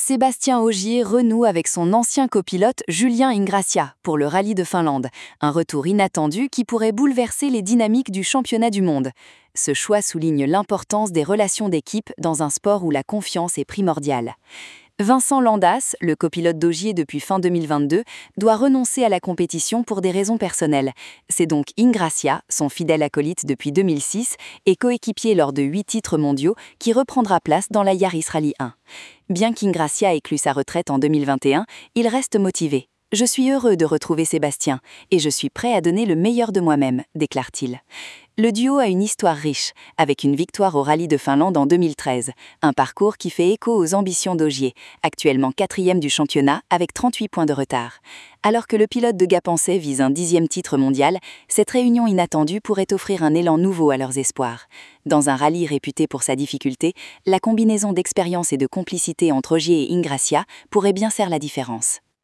Sébastien Ogier renoue avec son ancien copilote Julien Ingrassia pour le rallye de Finlande, un retour inattendu qui pourrait bouleverser les dynamiques du championnat du monde. Ce choix souligne l'importance des relations d'équipe dans un sport où la confiance est primordiale. Vincent Landas, le copilote d'Ogier depuis fin 2022, doit renoncer à la compétition pour des raisons personnelles. C'est donc Ingrassia, son fidèle acolyte depuis 2006 et coéquipier lors de 8 titres mondiaux, qui reprendra place dans la Yaris Rally 1. Bien qu'Ingrassia ait clu sa retraite en 2021, il reste motivé. « Je suis heureux de retrouver Sébastien et je suis prêt à donner le meilleur de moi-même », déclare-t-il. Le duo a une histoire riche, avec une victoire au rallye de Finlande en 2013, un parcours qui fait écho aux ambitions d'Ogier, actuellement 4e du championnat avec 38 points de retard. Alors que le pilote de Gapençais vise un 10e titre mondial, cette réunion inattendue pourrait offrir un élan nouveau à leurs espoirs. Dans un rallye réputé pour sa difficulté, la combinaison d'expérience et de complicité entre Ogier et Ingrassia pourrait bien faire la différence.